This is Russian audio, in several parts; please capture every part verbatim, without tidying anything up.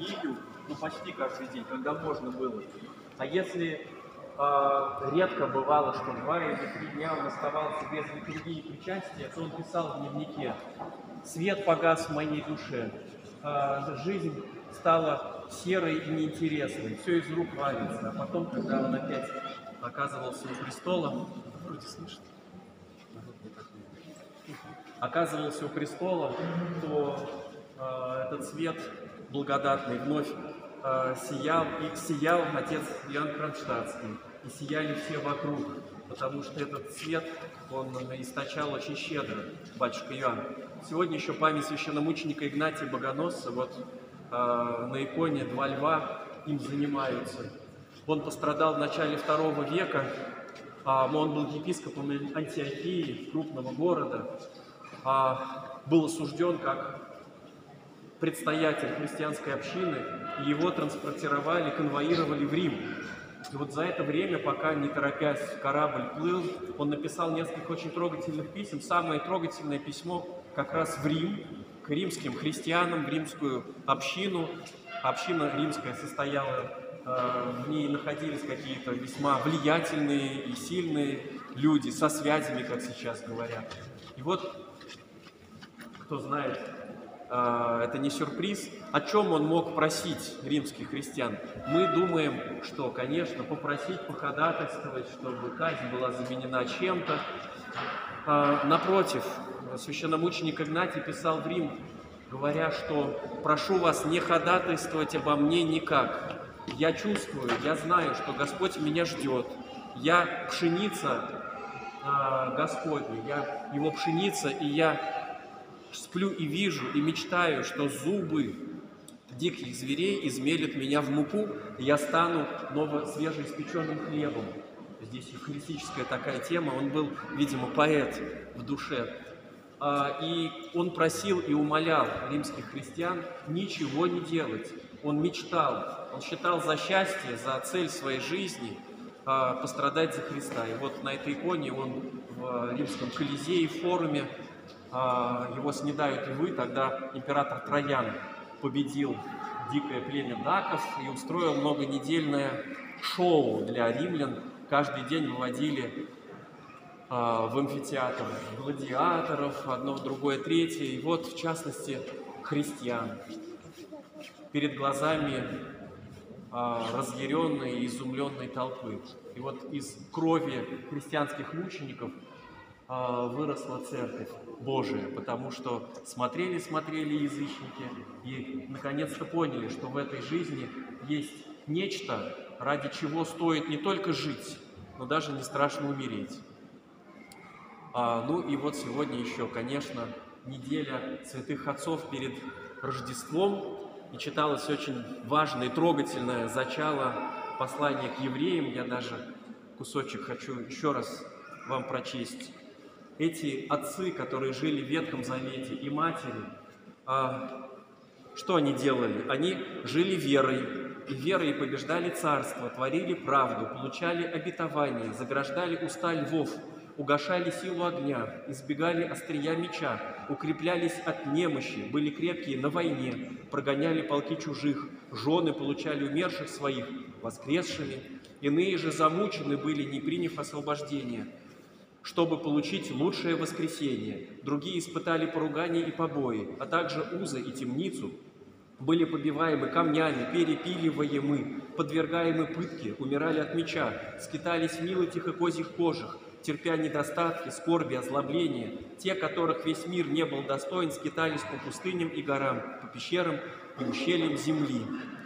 литургию, ну почти каждый день, когда можно было. А если э, редко бывало, что два или три дня он оставался без литургии и причастия, то он писал в дневнике: «Свет погас в моей душе, э, жизнь стала серой и неинтересной, все из рук валится». А потом, когда он опять оказывался у престола, вроде слышно, оказывался у престола, то э, этот свет благодатный вновь э, сиял, и сиял отец Иоанн Кронштадтский, и сияли все вокруг, потому что этот свет, он источал очень щедро батюшка Иоанн. Сегодня еще память священномученика Игнатия Богоносца, вот э, на иконе два льва им занимаются. Он пострадал в начале второго века, э, он был епископом Антиохии, крупного города, э, был осужден как предстоятель христианской общины, и его транспортировали, конвоировали в Рим. И вот за это время, пока, не торопясь, корабль плыл, он написал несколько очень трогательных писем. Самое трогательное письмо как раз в Рим, к римским христианам, в римскую общину. Община римская состояла, в ней находились какие-то весьма влиятельные и сильные люди, со связями, как сейчас говорят. И вот, кто знает, это не сюрприз. О чем он мог просить римских христиан? Мы думаем, что, конечно, попросить, походатайствовать, чтобы казнь была заменена чем-то. Напротив, священномученик Игнатий писал в Рим, говоря, что «прошу вас не ходатайствовать обо мне никак. Я чувствую, я знаю, что Господь меня ждет. Я пшеница Господня, я Его пшеница, и я сплю и вижу, и мечтаю, что зубы диких зверей измелят меня в муку, и я стану ново свежеиспеченным хлебом». Здесь евхаристическая такая тема. Он был, видимо, поэт в душе. И он просил и умолял римских христиан ничего не делать. Он мечтал, он считал за счастье, за цель своей жизни пострадать за Христа. И вот на этой иконе он в римском Колизее, в форуме, его снедают львы. Тогда император Троян победил дикое племя даков и устроил многонедельное шоу для римлян. Каждый день выводили в амфитеатр гладиаторов, одно, другое, третье. И вот, в частности, христиан. Перед глазами разъяренной и изумленной толпы. И вот из крови христианских мучеников выросла Церковь Божия, потому что смотрели-смотрели язычники и наконец-то поняли, что в этой жизни есть нечто, ради чего стоит не только жить, но даже не страшно умереть. А, ну и вот сегодня еще, конечно, неделя святых отцов перед Рождеством, и читалось очень важное и трогательное зачало послания к евреям. Я даже кусочек хочу еще раз вам прочесть. Эти отцы, которые жили в Ветхом Завете, и матери, а, что они делали? Они жили верой, и верой побеждали царство, творили правду, получали обетование, заграждали уста львов, угашали силу огня, избегали острия меча, укреплялись от немощи, были крепкие на войне, прогоняли полки чужих, жены получали умерших своих воскресшими, иные же замучены были, не приняв освобождения, чтобы получить лучшее воскресение. Другие испытали поругание и побои, а также узы и темницу, были побиваемы камнями, перепиливаемы, подвергаемы пытке, умирали от меча, скитались в милотих и козьих кожах, терпя недостатки, скорби, озлобления. Те, которых весь мир не был достоин, скитались по пустыням и горам, по пещерам и ущельям земли.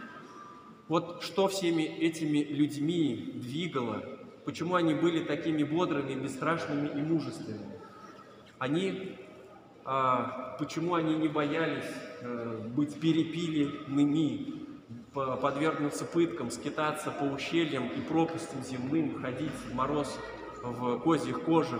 Вот что всеми этими людьми двигало, почему они были такими бодрыми, бесстрашными и мужественными? Они, а, почему они не боялись а, быть перепиленными, подвергнуться пыткам, скитаться по ущельям и пропастям земным, ходить в мороз в козьих кожах,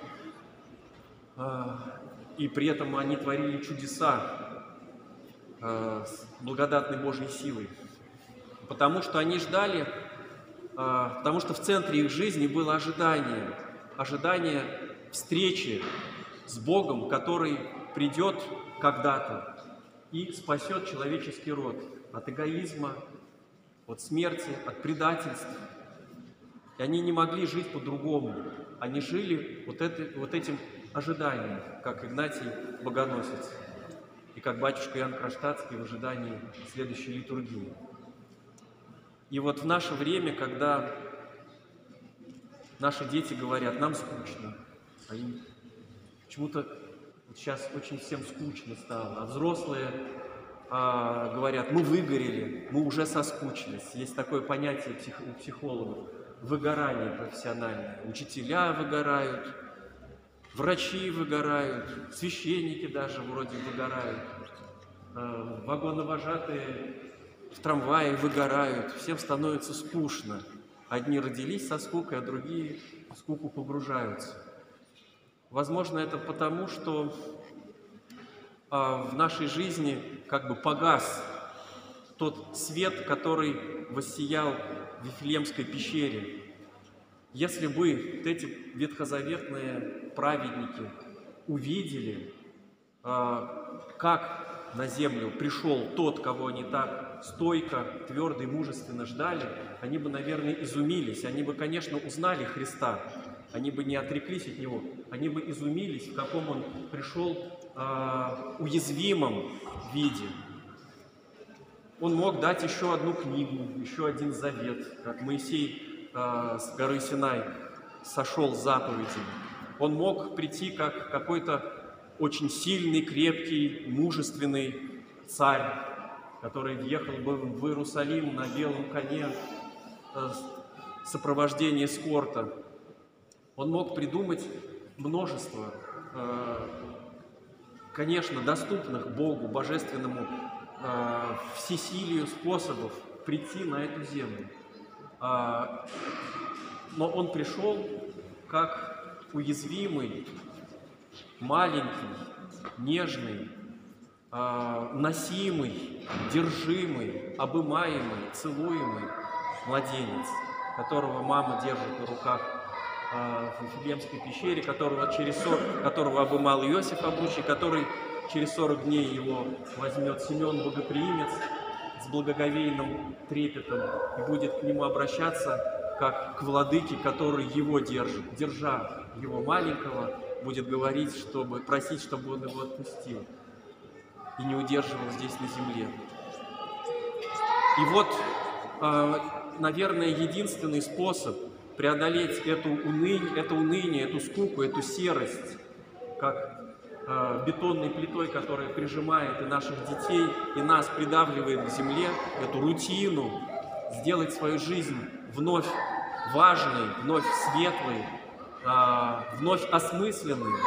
и при этом они творили чудеса с благодатной Божьей силой? Потому что они ждали, потому что в центре их жизни было ожидание, ожидание встречи с Богом, который придет когда-то. и спасет человеческий род от эгоизма, от смерти, от предательств. И они не могли жить по-другому. Они жили вот, это, вот этим ожиданием, как Игнатий Богоносец и как батюшка Иоанн Кронштадтский в ожидании следующей литургии. И вот в наше время, когда наши дети говорят, нам скучно, а им почему-то вот сейчас очень всем скучно стало, а взрослые а, говорят, мы выгорели, мы уже соскучились. Есть такое понятие псих, у психологов – выгорание профессиональное. Учителя выгорают, врачи выгорают, священники даже вроде выгорают, а, вагоновожатые в трамвае выгорают, всем становится скучно. Одни родились со скукой, а другие в скуку погружаются. Возможно, это потому, что а, в нашей жизни как бы погас тот свет, который воссиял в Вифлеемской пещере. Если бы вот эти ветхозаветные праведники увидели, а, как на землю пришел тот, кого они так стойко, твердо и мужественно ждали, они бы, наверное, изумились. Они бы, конечно, узнали Христа, они бы не отреклись от Него, они бы изумились, в каком Он пришел э, уязвимом виде. Он мог дать еще одну книгу, еще один завет, как Моисей э, с горы Синай сошел с заповедями. Он мог прийти как какой-то очень сильный, крепкий, мужественный царь, который въехал бы в Иерусалим на белом коне в сопровождении эскорта. Он мог придумать множество, конечно, доступных Богу, Божественному всесилию способов прийти на эту землю. Но Он пришел как уязвимый, маленький, нежный, э, носимый, держимый, обымаемый, целуемый младенец, которого мама держит на руках э, в Вифлеемской пещере, которого, через сорок, которого обымал Иосиф обручий, который через сорок дней его возьмет Симеон Богоприимец с благоговейным трепетом и будет к нему обращаться как к владыке, который его держит, держа его маленького, будет говорить, чтобы просить, чтобы он его отпустил и не удерживал здесь на земле. И вот, наверное, единственный способ преодолеть эту уныние, это уныние, эту скуку, эту серость, как бетонной плитой, которая прижимает и наших детей, и нас придавливает к земле, эту рутину, сделать свою жизнь вновь важной, вновь светлой, вновь осмысленный,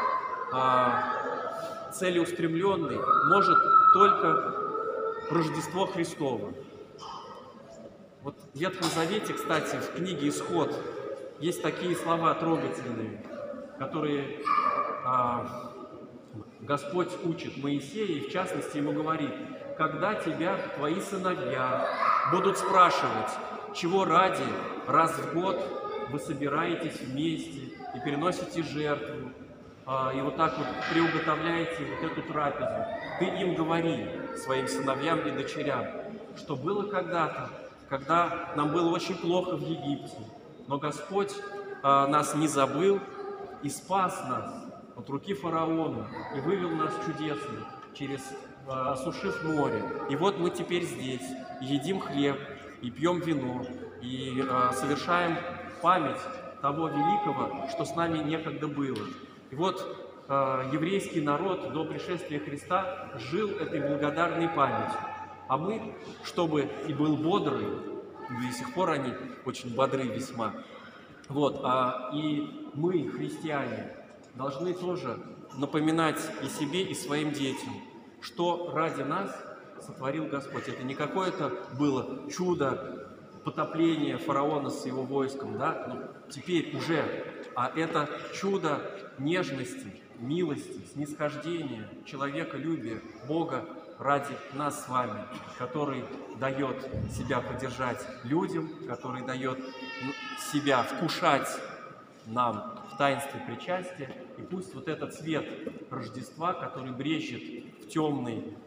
целеустремленный может только Рождество Христово. Вот в Ветхом Завете, кстати, в книге «Исход» есть такие слова трогательные, которые а, Господь учит Моисея, и в частности ему говорит: «Когда тебя твои сыновья будут спрашивать, чего ради раз в год вы собираетесь вместе и переносите жертву, а, и вот так вот приуготовляете вот эту трапезу, ты им говори, своим сыновьям и дочерям, что было когда-то, когда нам было очень плохо в Египте, но Господь а, нас не забыл и спас нас от руки фараона и вывел нас чудесно, через, а, осушив море. И вот мы теперь здесь, и едим хлеб, и пьем вино, и а, совершаем память того великого, что с нами некогда было». И вот э, еврейский народ до пришествия Христа жил этой благодарной памятью. А мы, чтобы и был бодрый, до сих пор они очень бодры весьма, вот, а, и мы, христиане, должны тоже напоминать и себе, и своим детям, что ради нас сотворил Господь. Это не какое-то было чудо, потопление фараона с его войском, да, но теперь уже, а это чудо нежности, милости, снисхождения, человеколюбия Бога ради нас с вами, который дает себя поддержать людям, который дает себя вкушать нам в таинстве причастия. И пусть вот этот свет Рождества, который брежет в темной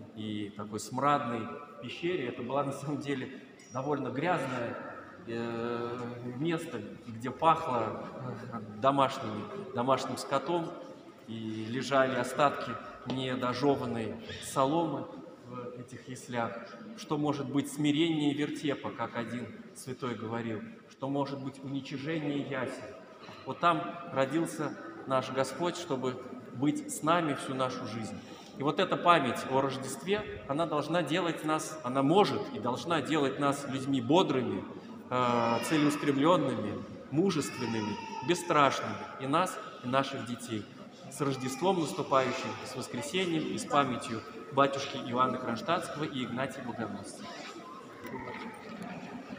и такой смрадной пещере. Это была на самом деле довольно грязное место, где пахло домашними, домашним скотом, и лежали остатки недожеванной соломы в этих яслях. Что может быть смирение вертепа, как один святой говорил, что может быть уничижение ясел. Вот там родился наш Господь, чтобы быть с нами всю нашу жизнь. И вот эта память о Рождестве, она должна делать нас, она может и должна делать нас людьми бодрыми, целеустремленными, мужественными, бесстрашными, и нас, и наших детей. С Рождеством наступающим, с воскресением и с памятью батюшки Иоанна Кронштадтского и Игнатия Богоносца.